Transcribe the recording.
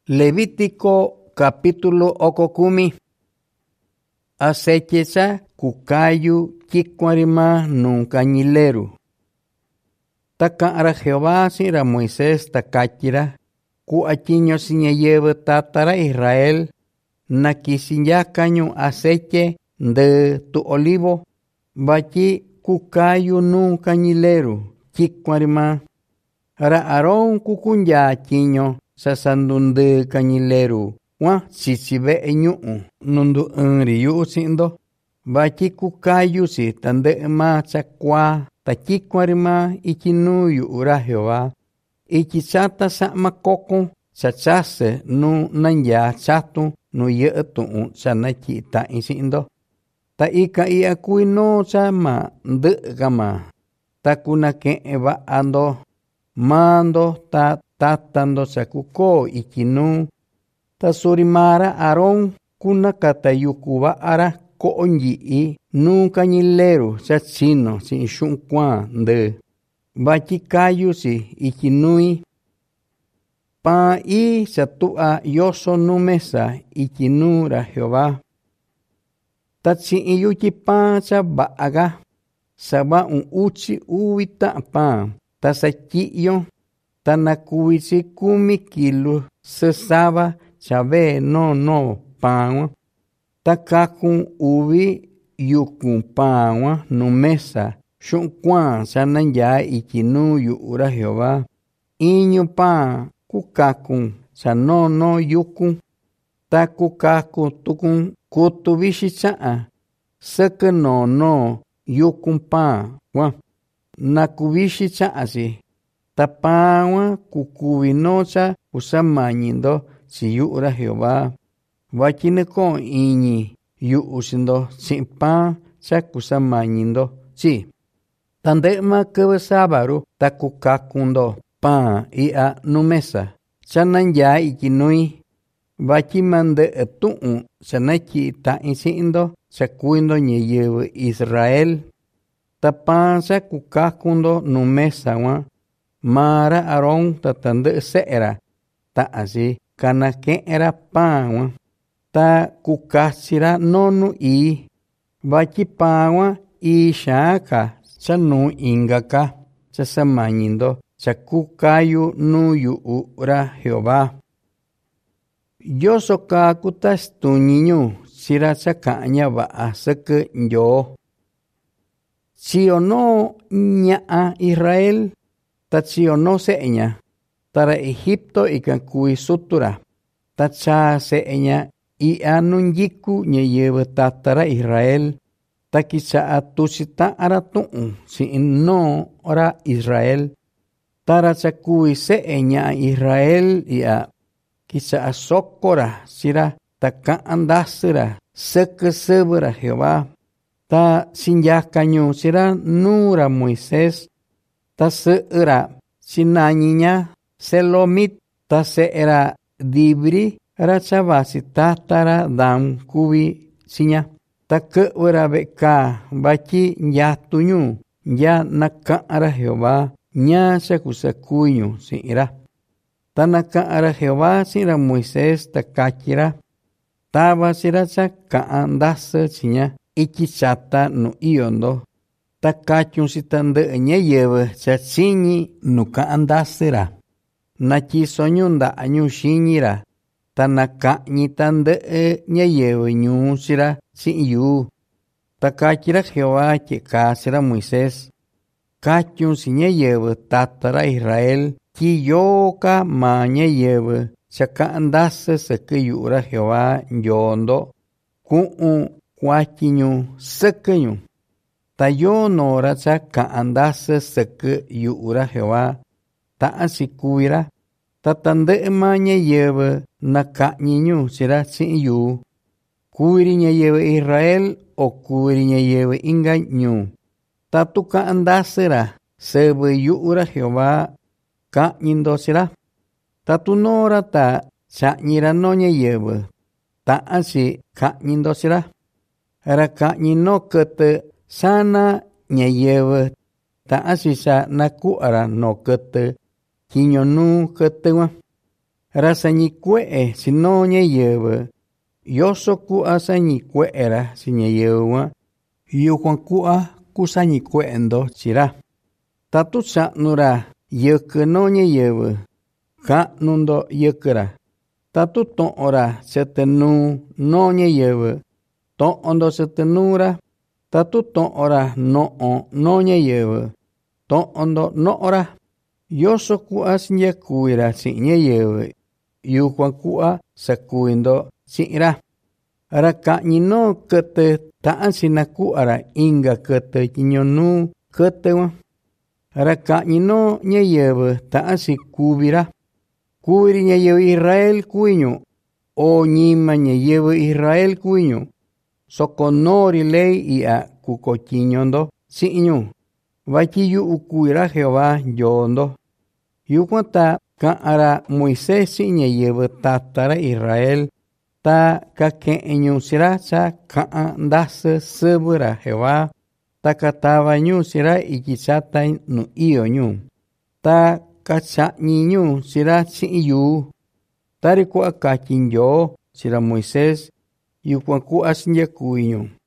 Levítico capítulo 10. Acechecha kukayu kikwarima nunkañileru. Takara Jehová sira Moisés takachira kuachiño siñayeve tatara Israel nakisinyakanyu aceche de tu olivo bachi kukayu nunkañileru kikwarima ra Aarón kukunya chiño sasandunde kañileru wa sisibe eñu nundu enri yu sindo bachi kukayu si tande ma chakwa takikwarima ichinu yu ura Jehová ichichata sa makoko chachase nu nanya chatu nu yetu chanachi ta isindo ta ika iakuino chama ndegama takuna ke eva ando mando ta tatando sakuko ikinu tasurimara Aarón kuna katayukuba ara koonyi nunca ñileru chachino sin xunkwa de bachikayu si ikinui pa i satua yoso numesa ikinura Jehová tatsi iyuki pa sabaga saba un uchi uwita pa tasakiyo tanakuisi 10 kilo sesaba chabe no pawa takakun uvi yukun pawa numesa xunkwan sananya ikinu yura Jehová iñu pa kukakun sanono yukun takukakun tukun kutubishi chaa seke no yukun pa wa nakubishi chaa si tapawa kukubinocha usamañindo si yura Jehová wachineko iñi yuusindo sin pa chakusamañindo si tandema kebesabaru takukakundo pa ia numesa chananya ikinui wachimande etuu chanaki ta isindo chakuindo ñeyewe Israel tapa chakukakundo numesa wa mara Aarón tatande seera ta asi kanake era pawa ta kukasira nonu i bachi pawa i shaka chanu ingaka chasamañindo chakukayu nuyu ura Jehová yo soka kutas tuñiñu sira chakaña ba asake yo si o no ñaa Israel tachi o no seña tara Egipto ikan kui sutura tacha seña i anunyiku ñeyewe tatara Israel takicha atusita aratu si no ora Israel tara chakui seña Israel ia kicha asokora sira taka andasira sekesebera Jehová ta sinyakanyu sira nura Moisés ta seera sinañiña Selomit ta seera dibri rachabasi tatara dam kubi sinya ta kewera beka bachi nyatuñu ya nakara Jehová nya sakusakuñu sira ta nakara Jehová sira Moisés ta kachira taba sira chaka andasa sinya ikichata no iondo ta kachun sitande ñeyewe chachiñi nuka andasira nachi soñunda añu shiñira tanaka ñitande ñeyewe ñusira sin yu takachira Jehová que kasira Moisés kachun si ñeyewe tatara Israel ki yoka ma ñeyewe chaka andase seke yura Jehová yondo ku'u kwachiñu sekeñu tayo nora chaka andase seke yura Jehová ta asikuira tatande ma ñeyewe nakañiñu sira sin yu kuiri ñeyewe Israel o kuiri ñeyewe ingañu tatuka andasira sebe yura Jehová kañindo sira tatunora ta chañira no ñeyewe ta asi kañindo sira ra kañino kete sana ñeyewe ta asisa nakuara no kete kiñonu ketewa Rasanya kue sino ñayeve. Yoso kua sañi kuera si ñayewa. Yukuan kua kusañi kuendo chira. Tatu sa'nura yeke no ñayeve. Ka'nundo yekera. Tatu to'ora setenu no ñayeve. To'ondo setenura. Tatu to'ora no'o no ñayeve. To'ondo no'ora. Yoso kua sinyakuira si ñayeve. Yukuan kua sakuindo si'ra. Ara ka'ñi no kete ta'an sinakuara inga kete ñonu kete wa. Ara ka'ñi no ñayeve ta'an sikubira. Kubiri ñayeve Israel kuiño. O ñima ñayeve Israel kuiño. Sokonori ley ia kukochiñondo si'ñu. Vachiyu ukuira Jehová yondo. Yukuan ta ka'ara Moisés si ñayeve tatara Israel. Ta kake'ñu sira sa ka'an ndase sebera Jehová. Ta katava ñu sira ikisata nu iyo ñu. Ta kacha'ñi ñu sira si'yu. Tari kua kachinyo sira Moisés. Yukuan kua sinyakuiñu.